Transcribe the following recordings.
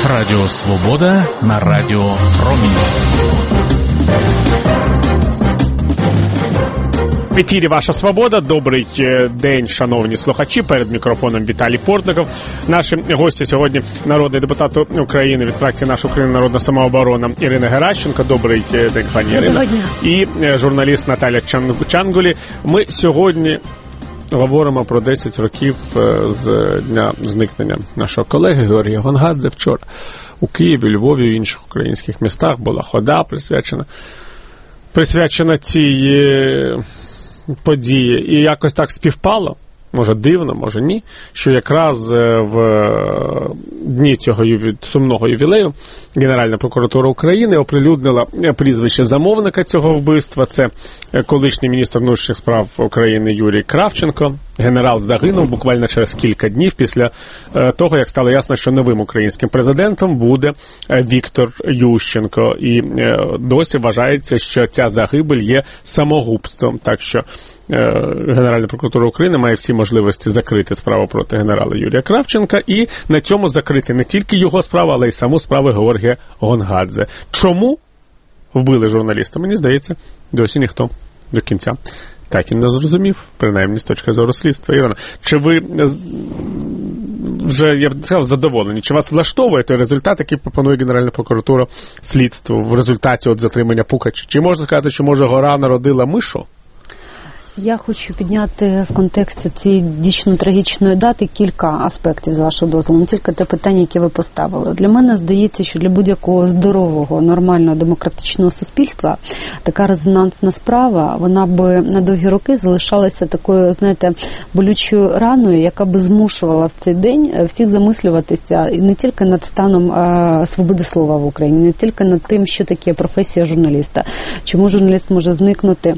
Радіо Свобода на Радіо Промінь. В ефірі «Ваша Свобода». Добрий день, шановні слухачі. Перед мікрофоном Віталій Портников. Наші гості сьогодні народний депутат України від фракції «Наша Україна. Народна самооборона» Ірина Геращенко. Добрий день, пані Ірина. І журналіст Наталя Чангулі. Ми сьогодні говоримо про 10 років з дня зникнення нашого колеги Георгія Гонгадзе. Вчора у Києві, Львові і інших українських містах була хода присвячена цій події. І якось так співпало, може дивно, може ні, що якраз в дні цього сумного ювілею Генеральна прокуратура України оприлюднила прізвище замовника цього вбивства. Це колишній міністр внутрішніх справ України Юрій Кравченко. Генерал загинув буквально через кілька днів після того, як стало ясно, що новим українським президентом буде Віктор Ющенко. І досі вважається, що ця загибель є самогубством. Так що Генеральна прокуратура України має всі можливості закрити справу проти генерала Юрія Кравченка і на цьому закрити не тільки його справу, але й саму справу Георгія Гонгадзе. Чому вбили журналіста? Мені здається, досі ніхто до кінця так і не зрозумів, принаймні з точки зору слідства. Ірина, чи ви вже, я б сказав, задоволені? Чи вас влаштовує той результат, який пропонує Генеральна прокуратура слідству в результаті затримання Пукача? Чи можна сказати, що, може, гора народила мишу? Я хочу підняти в контексті цієї дійсно трагічної дати кілька аспектів, з вашого дозволу, не тільки те питання, яке ви поставили. Для мене здається, що для будь-якого здорового, нормального, демократичного суспільства така резонансна справа, вона би на довгі роки залишалася такою, знаєте, болючою раною, яка би змушувала в цей день всіх замислюватися не тільки над станом свободи слова в Україні, не тільки над тим, що таке професія журналіста, чому журналіст може зникнути.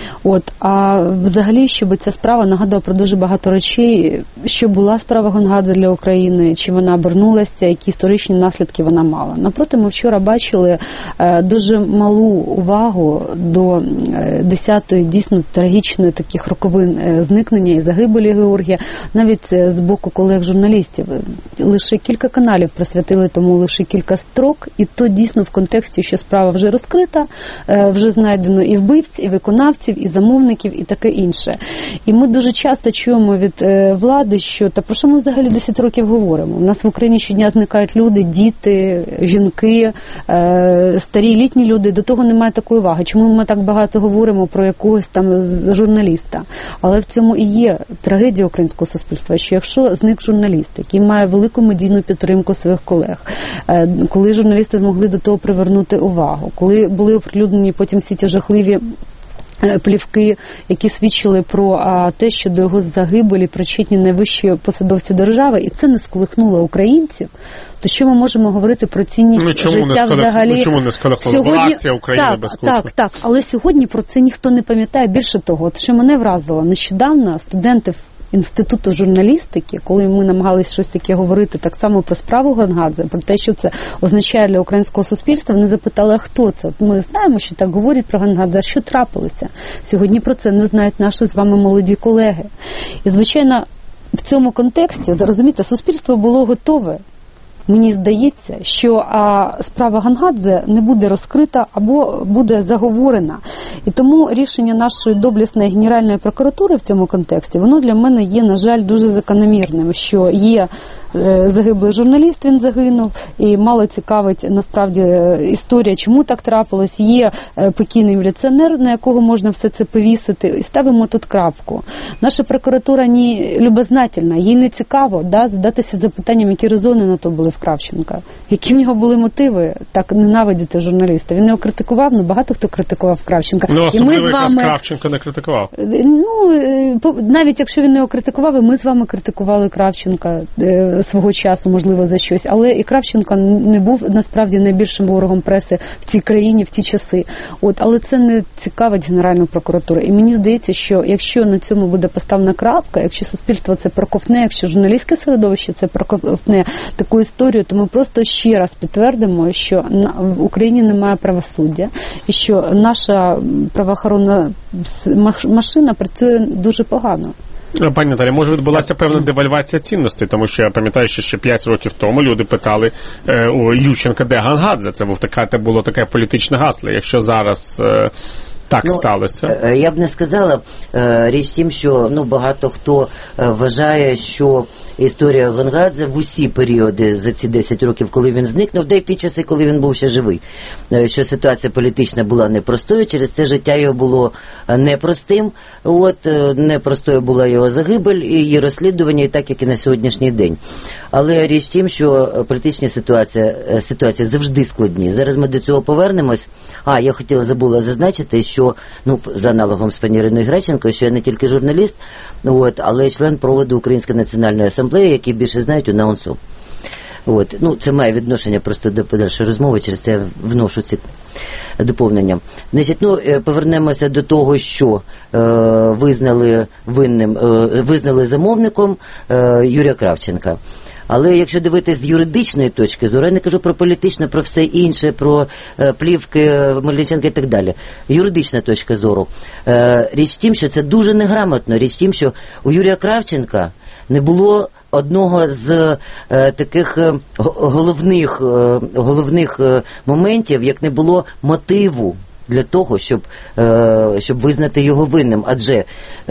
А взагалі, щоб ця справа нагадала про дуже багато речей, що була справа Гонгадзе для України, чи вона обернулася, які історичні наслідки вона мала. Напроти, ми вчора бачили дуже малу увагу до 10-ї дійсно трагічної таких роковин зникнення і загибелі Георгія, навіть з боку колег-журналістів. Лише кілька каналів присвятили тому лише кілька строк, і то дійсно в контексті, що справа вже розкрита, вже знайдено і вбивців, і виконавців, і замовників, і таке інше. І ми дуже часто чуємо від влади, що та про що ми взагалі 10 років говоримо? У нас в Україні щодня зникають люди, діти, жінки, старі літні люди, до того немає такої уваги. Чому ми так багато говоримо про якогось там журналіста? Але в цьому і є трагедія українського суспільства, що якщо зник журналіст, який має велику медійну підтримку своїх колег, коли журналісти змогли до того привернути увагу, коли були оприлюднені потім всі ті жахливі плівки, які свідчили про те, що до його загибелі причетні найвищі посадовці держави, і це не сколихнуло українців, то що ми можемо говорити про цінність життя взагалі? Чому не сколихнуло? Була акція України безкучна. Так, але сьогодні про це ніхто не пам'ятає. Більше того, от що мене вразило, нещодавно студенти Інституту журналістики, коли ми намагалися щось таке говорити так само про справу Гонгадзе, про те, що це означає для українського суспільства, вони запитали, а хто це? Ми знаємо, що так говорять про Гонгадзе, а що трапилося? Сьогодні про це не знають наші з вами молоді колеги. І, звичайно, в цьому контексті, розумієте, суспільство було готове. Мені здається, що справа Гонгадзе не буде розкрита або буде заговорена. І тому рішення нашої доблесної Генеральної прокуратури в цьому контексті, воно для мене є, на жаль, дуже закономірним, що є загиблий журналіст, він загинув, і мало цікавить, насправді, історія, чому так трапилось. Є покійний міліціонер, на якого можна все це повісити, і ставимо тут крапку. Наша прокуратура не любознательна, їй не цікаво задатися запитанням, які резони на то були в Кравченка, які в нього були мотиви так ненавидіти журналіста. Він його критикував, багато хто критикував Кравченка. Особливо якраз Кравченко не критикував. Навіть якщо він не його критикував, і ми з вами критикували Кравченка свого часу, можливо, за щось. Але і Кравченко не був, насправді, найбільшим ворогом преси в цій країні в ті часи. Але це не цікавить Генеральну прокуратуру. І мені здається, що якщо на цьому буде поставлена крапка, якщо суспільство це проковтне, якщо журналістське середовище це проковтне таку історію, то ми просто ще раз підтвердимо, що в Україні немає правосуддя і що наша правоохоронна машина працює дуже погано. Пані Наталі, може відбулася певна девальвація цінностей, тому що я пам'ятаю, що ще 5 років тому люди питали у Ющенка, де Гангадзе. Це було таке політичне гасло. Якщо зараз так сталося. Я б не сказала. Річ тим, що багато хто вважає, що історія Гонгадзе в усі періоди за ці 10 років, коли він зникнув, де й в ті часи, коли він був ще живий, що ситуація політична була непростою, через це життя його було непростим, непростою була його загибель, і її розслідування, і так, як і на сьогоднішній день. Але річ тим, що політичні ситуації завжди складні. Зараз ми до цього повернемось. Я забула зазначити, що, за аналогом з пані Іриною Греченко, що я не тільки журналіст, але й член проводу Української національної асамблеї, які більше знають у НАУНСО. Це має відношення просто до подальшої розмови, через це я вношу ці доповнення. Повернемося до того, що визнали замовником Юрія Кравченка. Але якщо дивитися з юридичної точки зору, я не кажу про політичне, про все інше, про плівки Мельниченка і так далі. Юридична точка зору. Річ тим, що це дуже неграмотно. Річ тим, що у Юрія Кравченка не було одного з таких головних моментів, як не було мотиву для того, щоб визнати його винним. Адже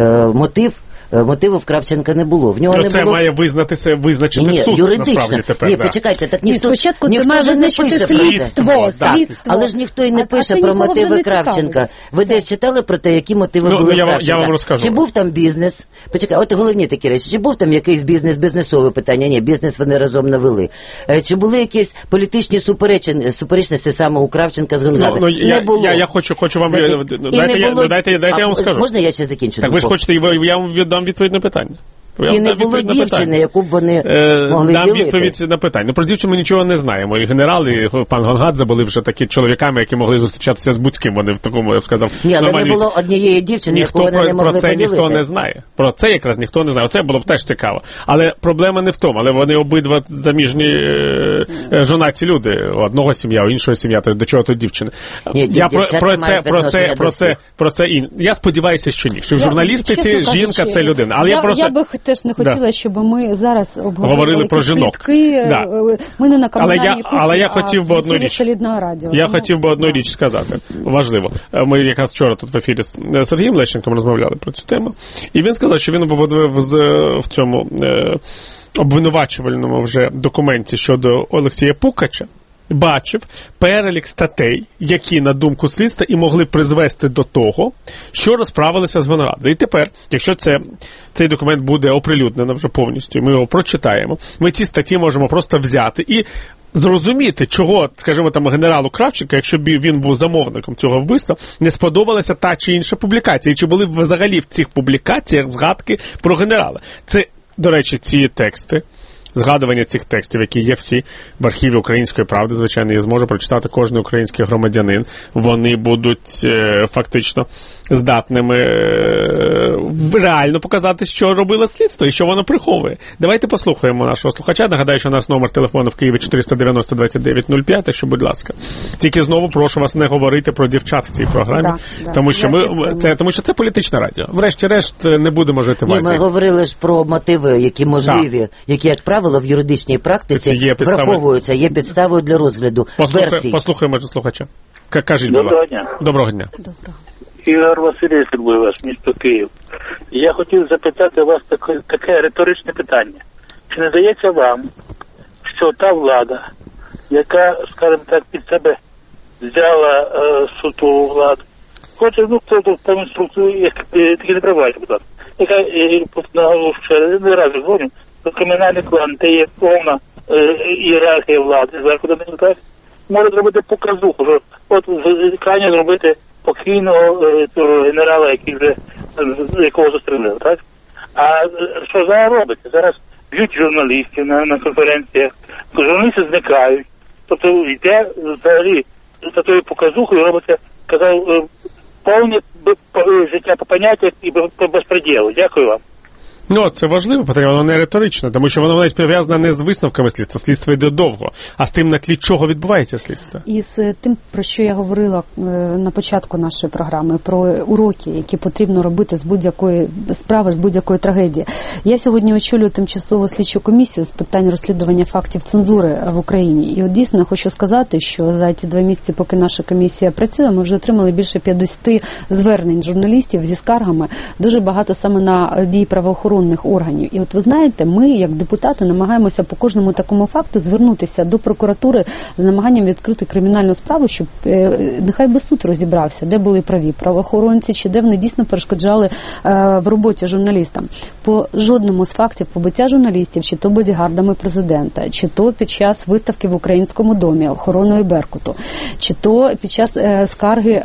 мотиву в Кравченка не було. В нього не було... має визначити суд, юридично. Насправді, тепер. Почекайте, так ніхто... Спочатку це має визначити слідство. Але ж ніхто і не пише про мотиви Кравченка. Ви десь читали про те, які мотиви були Кравченка? Я вам розкажу. Чи був там бізнес? Почекай, головні такі речі. Чи був там якийсь бізнесове питання? Ні, бізнес вони разом не вели. Чи були якісь політичні суперечності саме у Кравченка з Гонгадзе? Не було. Я хочу вам... Дайте я вам скажу. Можна я ще закінчу? Так ви ж хочете, я вам віддам відповідь на питання. І не було дівчини, яку б вони могли дам ділити. Відповідь на питання. Про дівчину ми нічого не знаємо. І генерал, і пан Гонгадзе були вже такі чоловіками, які могли зустрічатися з будь-ким. Вони в такому, я б сказав, але не було однієї дівчини, яку вони не могли поділити. Ніхто не знає. Про це якраз ніхто не знає. Оце було б теж цікаво. Але проблема не в тому. Але вони обидва заміжні жонаті люди. У одного сім'я, у іншого сім'я. То до чого тут дівчини? Я про це я сподіваюся, що ні. Що в журналістиці жінка – це людина. Але я би теж не хотіла, щоб ми зараз обговорили про жінок. Ми не на комунальній кухні, але я хотів би одну річ. Я хотів би одну річ сказати. Важливо. Ми якраз вчора тут в ефірі з Сергієм Лещенком розмовляли про цю тему. І він сказав, що він в цьому обвинувачувальному вже документі щодо Олексія Пукача бачив перелік статей, які, на думку слідства, і могли призвести до того, що розправилися з Гонгадзе. І тепер, якщо цей документ буде оприлюднено вже повністю, ми його прочитаємо, ми ці статті можемо просто взяти і зрозуміти, чого, скажімо, там, генералу Кравченка, якщо б він був замовником цього вбивства, не сподобалася та чи інша публікація. І чи були взагалі в цих публікаціях згадки про генерала. Це, до речі, ці тексти, згадування цих текстів, які є всі в архіві Української правди, звичайно, я зможу прочитати кожен український громадянин. Вони будуть фактично здатними реально показати, що робило слідство і що воно приховує. Давайте послухаємо нашого слухача. Нагадаю, що у нас номер телефону в Києві 490-29-05, що, будь ласка. Тільки знову прошу вас не говорити про дівчат в цій програмі, тому що це політичне радіо. Врешті-решт не будемо жити в Азії. Ми говорили ж про мотиви, які можливі, які, як правило, в юридичній практиці враховуються, є підставою для розгляду версій. Послухаємо слухача. Кажіть, будь ласка. Доброго дня. Ігор Васильович, вас, місто Київ. Я хотів запитати вас таке риторичне питання. Чи не здається вам, що та влада, яка, скажімо так, під себе взяла судову владу, хоче, там інструкцію, такі не прибувають, будь ласка, яка, ще не раз говорю, то кримінальний клан, де є повна ієрархія влади, зверху до них, так, може зробити показуху, що от крайне зробити покійного генерала, якого застрелили, так? А що зараз робиться? Зараз б'ють журналістів на конференціях, журналісти зникають, тобто йде взагалі за тою показухою робиться, казав, повне життя по поняттях і безпреділу. Дякую вам. Ну, це важливе питання, воно не риторичне, тому що воно навіть пов'язане не з висновками слідства. Слідство йде довго, а з тим, на тлі чого відбувається слідство. І з тим, про що я говорила на початку нашої програми, про уроки, які потрібно робити з будь-якої справи, з будь-якої трагедії. Я сьогодні очолюю тимчасову слідчу комісію з питань розслідування фактів цензури в Україні. І от дійсно я хочу сказати, що за ці 2 місяці, поки наша комісія працює, ми вже отримали більше 50 звернень журналістів зі скаргами, дуже багато саме на дії правоохоронних органів. І от ви знаєте, ми, як депутати, намагаємося по кожному такому факту звернутися до прокуратури з намаганням відкрити кримінальну справу, щоб нехай би суд розібрався, де були праві правоохоронці, чи де вони дійсно перешкоджали в роботі журналістам. По жодному з фактів побиття журналістів, чи то бодігардами президента, чи то під час виставки в Українському домі охороною Беркуту, чи то під час скарги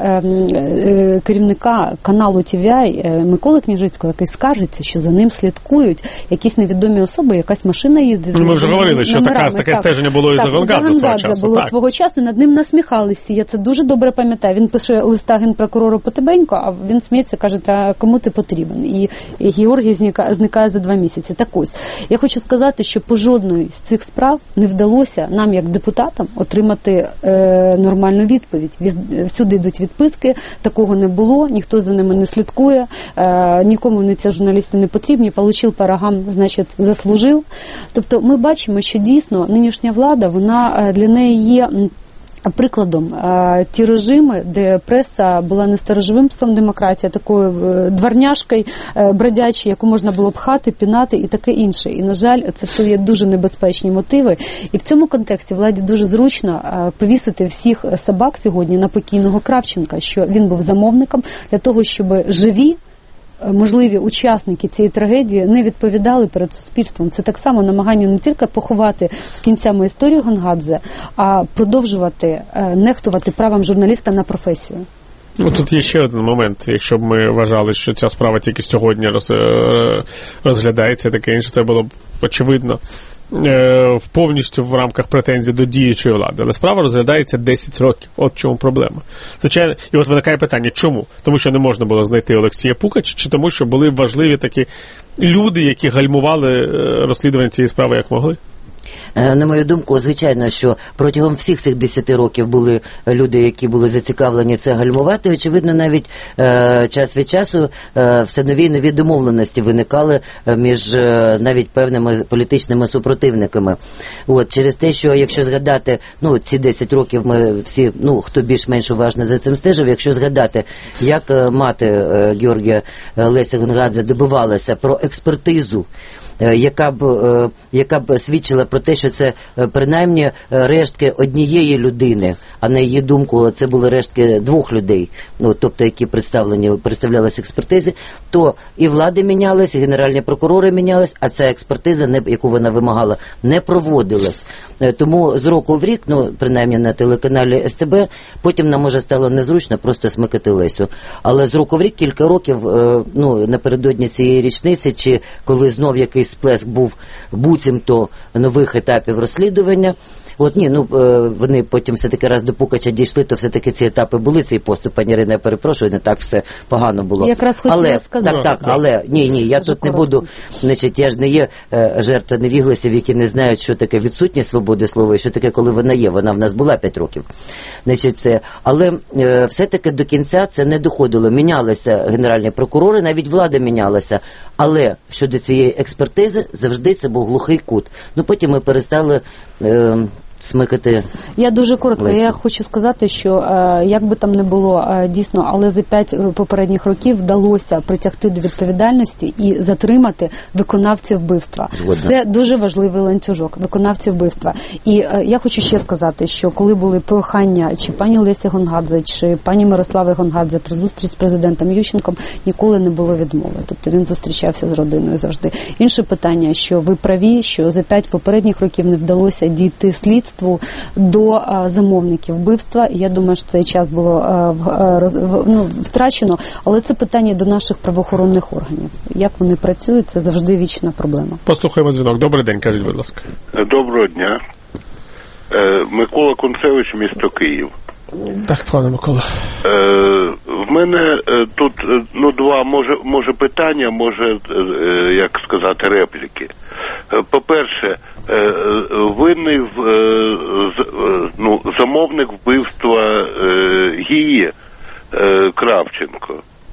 керівника каналу TVI Миколи Княжицького, який скаржиться, що за ним слідкують якісь невідомі особи, якась машина їздить. Ми вже говорили, що таке стеження було і за Гонгадзе свого часу. Було свого часу, над ним насміхалися. Я це дуже добре пам'ятаю. Він пише листа генпрокурору Потебенько, а він сміється, каже, а кому ти потрібен? І Георгій зникає за 2 місяці. Так ось, я хочу сказати, що по жодної з цих справ не вдалося нам, як депутатам, отримати нормальну відповідь. Всюди йдуть відписки, такого не було, ніхто за ними не слідкує, нікому ці журналісти не потрібні, получив по рогам, значить, заслужив. Тобто ми бачимо, що дійсно нинішня влада, вона для неї є прикладом. Ті режими, де преса була не сторожовим псом демократії, а такою дворняжкою бродячою, яку можна було пхати, пінати і таке інше. І, на жаль, це все є дуже небезпечні мотиви. І в цьому контексті владі дуже зручно повісити всіх собак сьогодні на покійного Кравченка, що він був замовником для того, щоб живі можливі учасники цієї трагедії не відповідали перед суспільством. Це так само намагання не тільки поховати з кінцями історію Гонгадзе, а продовжувати нехтувати правом журналіста на професію. Ну, тут є ще один момент. Якщо б ми вважали, що ця справа тільки сьогодні розглядається, таке інше, це було б очевидно повністю в рамках претензій до діючої влади. Але справа розглядається 10 років. От в чому проблема. Звичайно, і от виникає питання, чому? Тому що не можна було знайти Олексія Пукача, чи тому що були важливі такі люди, які гальмували розслідування цієї справи як могли? На мою думку, звичайно, що протягом всіх цих 10 років були люди, які були зацікавлені це гальмувати. Очевидно, навіть час від часу все нові і нові домовленості виникали між навіть певними політичними супротивниками. От, через те, що якщо згадати, ці 10 років ми всі, хто більш-менш уважно за цим стежив, якщо згадати, як мати Георгія Леся Гонгадзе добивалася про експертизу, яка б свідчила про те, що це принаймні рештки однієї людини, а на її думку це були рештки 2 людей, тобто які представлялися експертизи, то і влади мінялись, і генеральні прокурори мінялись, а ця експертиза, яку вона вимагала, не проводилась. Тому з року в рік, принаймні на телеканалі СТБ, потім нам може стало незручно просто смикати Лесю. Але з року в рік, кілька років, напередодні цієї річниці, чи коли знов якийсь сплеск був буцімто нових етапів розслідування, вони потім все-таки раз до Пукача дійшли, то все-таки ці етапи були, цей поступ, пані Ірина, я перепрошую, не так все погано було. Якраз хотіла сказати. Але я тут не буду, я ж не є жертва невігласів, які не знають, що таке відсутність свободи слова і що таке, коли вона є. Вона в нас була 5 років. Але все-таки до кінця це не доходило. Мінялися генеральні прокурори, навіть влада мінялася. Але щодо цієї експертизи завжди це був глухий кут. Потім ми перестали смикати. Я дуже коротко. Лесю. Я хочу сказати, що як би там не було дійсно, але за 5 попередніх років вдалося притягти до відповідальності і затримати виконавців вбивства. Згодна. Це дуже важливий ланцюжок, виконавців вбивства. І я хочу ще сказати, що коли були прохання чи пані Лесі Гонгадзе, чи пані Мирослави Гонгадзе про зустріч з президентом Ющенком, ніколи не було відмови. Тобто він зустрічався з родиною завжди. Інше питання, що ви праві, що за 5 попередніх років не вдалося дійти слідству до замовників вбивства. І я думаю, що цей час було втрачено, але це питання до наших правоохоронних органів. Як вони працюють, це завжди вічна проблема. Послухаємо дзвінок. Добрий день, кажіть, будь ласка. Доброго дня. Микола Кунцевич, місто Київ. Так, пане Микола. В мене тут два, може питання, може, як сказати, репліки. По-перше, винний замовник вбивства Гії Кравченко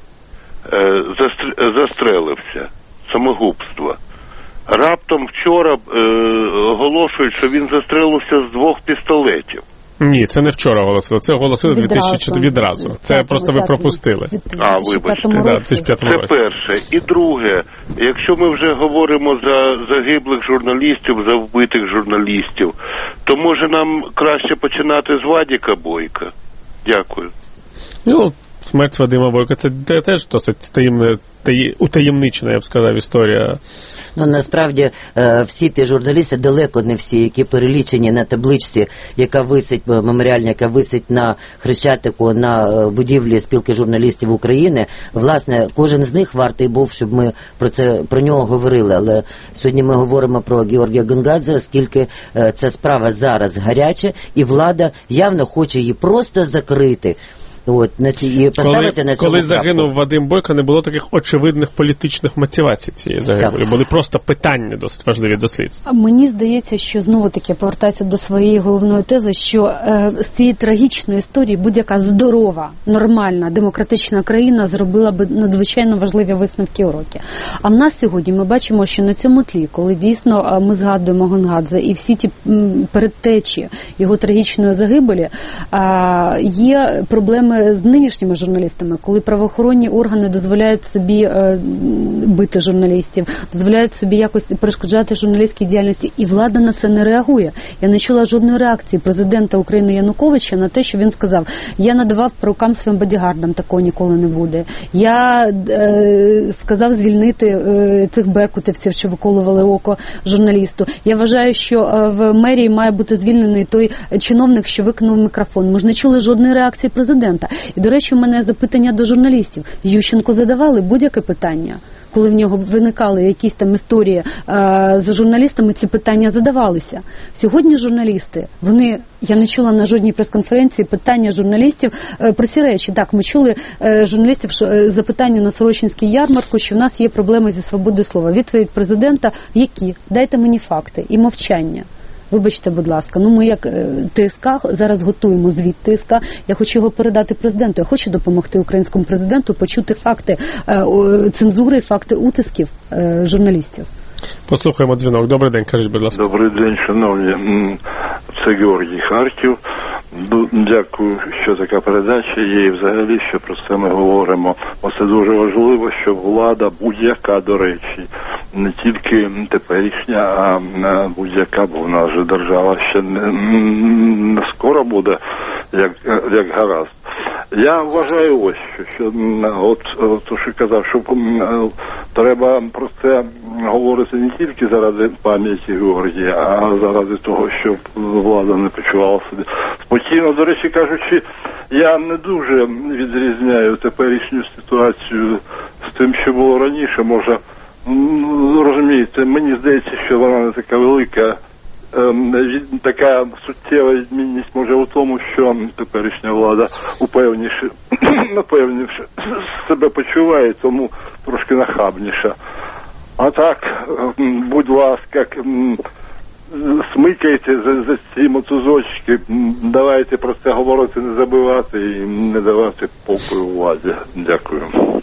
застрелився, самогубство. Раптом вчора оголошують, що він застрелився з 2 пістолетів. Ні, це не вчора оголосили, це оголосили відразу. Це просто ви пропустили. Вибачте. Да, в 2005 році. Це перше. І друге, якщо ми вже говоримо за загиблих журналістів, за вбитих журналістів, то може нам краще починати з Вадіка Бойка? Дякую. Смерть Вадима Бойка, це теж досить утаємничена, я б сказав, історія. Насправді, всі ті журналісти, далеко не всі, які перелічені на табличці, яка висить, меморіальна, яка висить на Хрещатику, на будівлі Спілки журналістів України, власне, кожен з них вартий був, щоб ми про нього говорили. Але сьогодні ми говоримо про Георгія Гонгадзе, оскільки ця справа зараз гаряча, і влада явно хоче її просто закрити. І поставити на цьому коли загинув Вадим Бойко, не було таких очевидних політичних мотивацій цієї загибелі. Були просто питання досить важливі до слідства. Мені здається, що знову-таки повертаюся до своєї головної тези, що з цієї трагічної історії будь-яка здорова, нормальна, демократична країна зробила би надзвичайно важливі висновки і уроки. А в нас сьогодні ми бачимо, що на цьому тлі, коли дійсно ми згадуємо Гонгадзе і всі ті передтечі його трагічної загибелі, є проблеми з нинішніми журналістами, коли правоохоронні органи дозволяють собі бити журналістів, дозволяють собі якось перешкоджати журналістській діяльності, і влада на це не реагує. Я не чула жодної реакції президента України Януковича на те, що він сказав: я надавав по рукам своїм бодігардам, такого ніколи не буде. Я сказав звільнити цих беркутівців, що виколували око журналісту. Я вважаю, що в мерії має бути звільнений той чиновник, що викинув мікрофон. Ми ж не чули жодної реакції президента. І, до речі, у мене запитання до журналістів. Ющенко задавали будь-яке питання? Коли в нього виникали якісь там історії з журналістами, ці питання задавалися. Сьогодні журналісти, я не чула на жодній прес-конференції питання журналістів про ці речі. Так, ми чули журналістів запитання на Сорочинській ярмарку, що в нас є проблеми зі свободою слова. Відповідь президента: які? Дайте мені факти. І мовчання. Вибачте, будь ласка, ми як ТСК зараз готуємо звіт ТСК, я хочу його передати президенту, я хочу допомогти українському президенту почути факти цензури, факти утисків журналістів. Послухаємо дзвінок. Добрий день, кажіть, будь ласка. Добрий день, шановні. Це Георгій, Харків. Дякую, що така передача є, і взагалі, що про це ми говоримо. Бо це дуже важливо, щоб влада будь-яка, до речі, не тільки теперішня, а будь-яка, бо в нас же держава ще не скоро буде, як гаразд. Я вважаю ось, що то, що казав, що треба про це говорити не тільки заради пам'яті Георгія, а заради того, щоб влада не почувала себе спокійно. До речі, кажучи, я не дуже відрізняю теперішню ситуацію з тим, що було раніше. Може, розумієте, мені здається, що вона не така велика. Така суттєва відмінність може у тому, що теперішня влада напевніше себе почуває, тому трошки нахабніша. А так, будь ласка, смикайте за ці мотузочки, давайте про це говорити, не забивати і не давати покою владі. Дякую.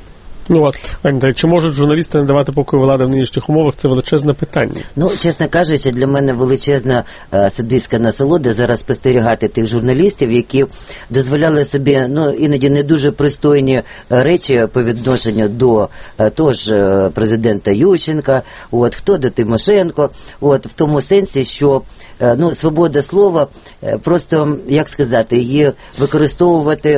Чи можуть журналісти не давати покою влади в нинішніх умовах, це величезне питання. Чесно кажучи, для мене величезна садистська насолода зараз спостерігати тих журналістів, які дозволяли собі, іноді не дуже пристойні речі по відношенню до того ж президента Ющенка, хто до Тимошенко, в тому сенсі, що свобода слова, просто, як сказати, її використовувати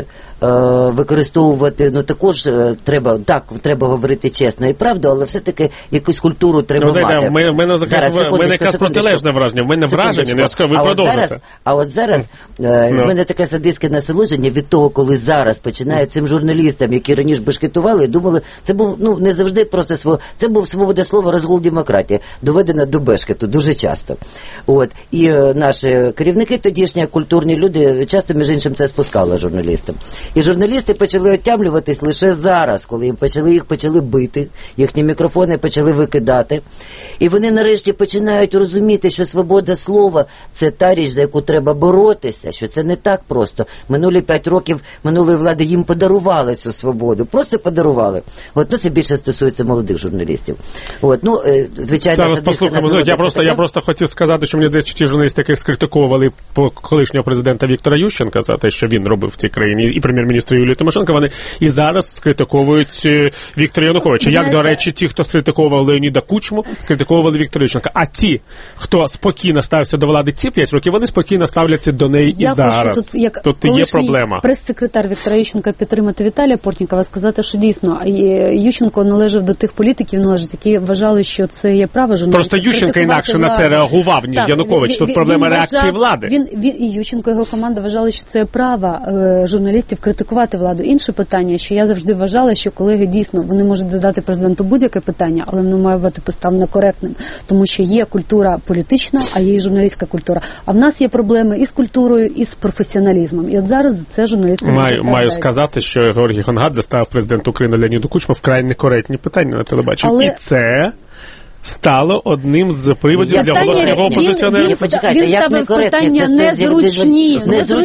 використовувати, ну також треба говорити чесно і правду, але все-таки якусь культуру треба мати. В мене якраз протилежне враження, в мене враження, я скажу, ви продовжуєте. А от зараз в мене таке садистське насолодження від того, коли зараз починають цим журналістам, які раніше бешкетували, думали, це був, ну, не завжди просто це був свобода слова, розгул демократії, доведена до бешкету дуже часто. От. І наші керівники тодішні, культурні люди, часто, між іншим, це спускали журналістам. І журналісти почали отямлюватись лише зараз, коли їх почали бити, їхні мікрофони почали викидати. І вони нарешті починають розуміти, що свобода слова – це та річ, за яку треба боротися, що це не так просто. Минулі 5 років минулої влади їм подарували цю свободу, просто подарували. От, ну, це більше стосується молодих журналістів. От, ну, звичайно, зараз послухаємо. Я просто хотів сказати, що мені здається, ті журналісти, яких скритикували колишнього президента Віктора Ющенка за те, що він робив в цій країні, і прем'єр-міністра Юлії Тимошенко, вони і зараз скритикують Віктора Януковича. Як, до речі, ті, хто скритикував Леоніда Кучму, критикували Віктора Ющенка. А ті, хто спокійно ставився до влади ці 5 років, вони спокійно ставляться до неї і зараз. Тут є проблема. Прес-секретар Віктора Ющенка підтримати Віталія Портнікова, сказати, що дійсно Ющенко належав до тих політиків, які вважали, що це є право журналістів. Просто Ющенко інакше на це реагував, ніж Янукович. Тут проблема реакції влади. Він і Ющенко, його команда вважали, що це право журналістів критикувати владу. Інше питання, що я завжди вважала, що колеги дійсно, вони можуть задати президенту будь-яке питання, але воно має бути поставлено коректним, тому що є культура політична, а є і журналістська культура. А в нас є проблеми і з культурою, і з професіоналізмом. І от зараз це журналісти маю сказати, що Георгій Гонгадзе ставив президенту України Леоніду Кучму вкрай некоректні питання на телебаченні. І це стало одним з приводів для оголошення його опозиціонерів. Він ставив питання незручні,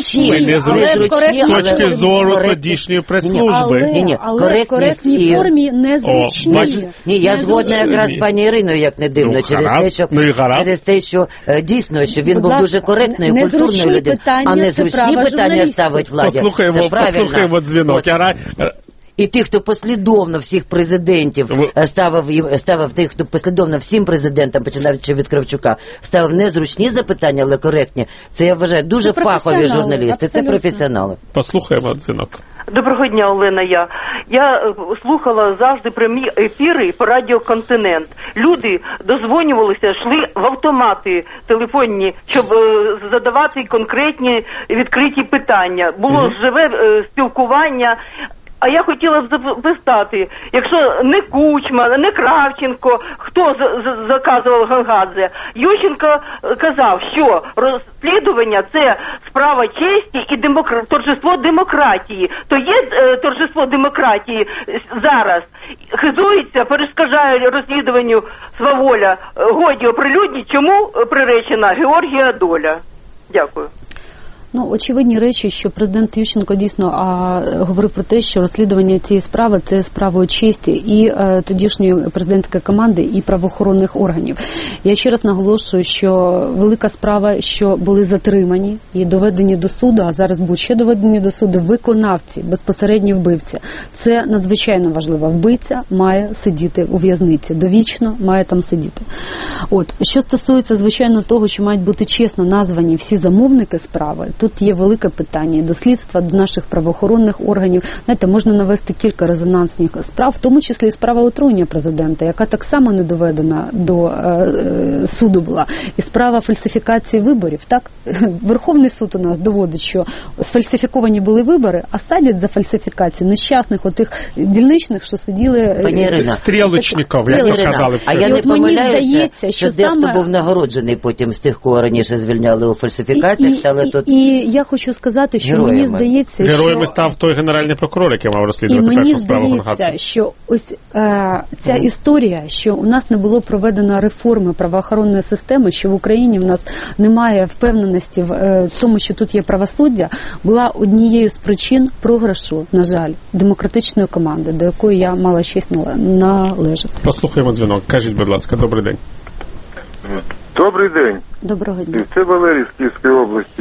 з точки зору тодішньої прес-служби. Але в коректній формі незручні. Ні, я згодна якраз з пані Іриною, як не дивно, через те, що дійсно, що він був дуже коректною, культурною людиною, а незручні питання ставить владі. Послухаємо дзвінок. І тих, хто послідовно всіх президентів ставив тих, хто послідовно всім президентам, починаючи від Кравчука, ставив незручні запитання, але коректні. Це, я вважаю, дуже фахові журналісти. Абсолютно. Це професіонали. Послухаємо дзвінок. Доброго дня, Олена. Я слухала завжди прямі ефіри по радіо «Континент». Люди дозвонювалися, йшли в автомати телефонні, щоб задавати конкретні відкриті питання. Було живе спілкування. А я хотіла б запитати, якщо не Кучма, не Кравченко, хто заказував Гонгадзе? Ющенко казав, що розслідування – це справа честі і торжество демократії. То є торжество демократії зараз? Хизується, перешкоджає розслідуванню сваволя. Годі оприлюдніть, чому приречена Георгія доля? Дякую. Ну, очевидні речі, що президент Ющенко дійсно говорив про те, що розслідування цієї справи – це справа честі і тодішньої президентської команди, і правоохоронних органів. Я ще раз наголошую, що велика справа, що були затримані і доведені до суду, а зараз будуть ще доведені до суду виконавці, безпосередні вбивці. Це надзвичайно важливо. Вбивця має сидіти у в'язниці, довічно має там сидіти. От, що стосується, звичайно, того, що мають бути чесно названі всі замовники справи, тут є велике питання до слідства, до наших правоохоронних органів. Знаєте, можна навести кілька резонансних справ, в тому числі і справа отруєння президента, яка так само не доведена до суду була. І справа фальсифікації виборів, так? Верховний суд у нас доводить, що сфальсифіковані були вибори, а садять за фальсифікації нещасних отих дільничних, що сиділи... Стрілочників, як то казали. А я не помиляюся, що дехто був нагороджений потім з тих, кого раніше звільняли у фальсифікаціях, стали тут... І я хочу сказати, що мені здається, героями став той генеральний прокурор, який мав розслідувати першу справу Гонгадзе. І мені здається, що ось ця історія, що у нас не було проведено реформи правоохоронної системи, що в Україні в нас немає впевненості в тому, що тут є правосуддя, була однією з причин програшу, на жаль, демократичної команди, до якої я мала честь належати. Послухаємо дзвінок. Кажіть, будь ласка, добрий день. Добрий день. Доброго дня. Це Валерій з Київської області.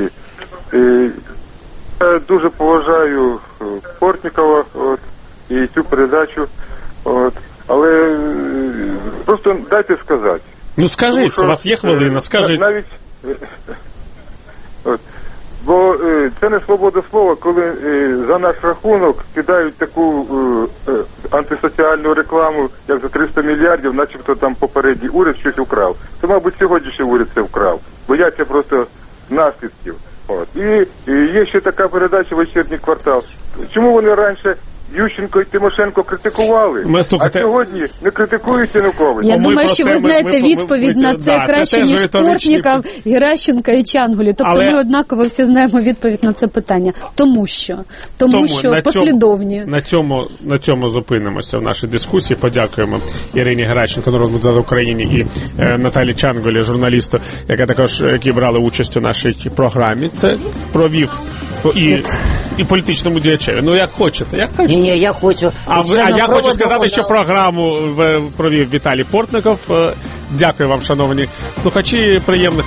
Я дуже поважаю Портнікова і цю передачу, але просто дайте сказати. Ну скажіть, у вас є хвилина, скажіть. Бо це не свобода слова, коли за наш рахунок кидають таку антисоціальну рекламу, як за 300 мільярдів, начебто там попередній уряд щось украв. То, мабуть, сьогоднішній уряд це вкрав. Бояться просто наслідків. От. І є ще така передача «Вечірній квартал». Чому вони раніше Ющенко і Тимошенко критикували, а сьогодні не критикують Януковича? Я думаю, що ви знаєте відповідь на це краще, ніж Портніков, Геращенко і Чангулі. Тобто ми однаково всі знаємо відповідь на це питання. Тому що послідовні. На цьому зупинимося в нашій дискусії. Подякуємо Ірині Геращенко, народному депутату України, і Наталі Чангулі, журналісту, які брали участь у нашій програмі. Це провів і політичному діячеві. Ну, як хочете. Ні, я хочу. Я хочу сказати, що програму провів Віталій Портников. Дякую вам, шановні слухачі. Приємних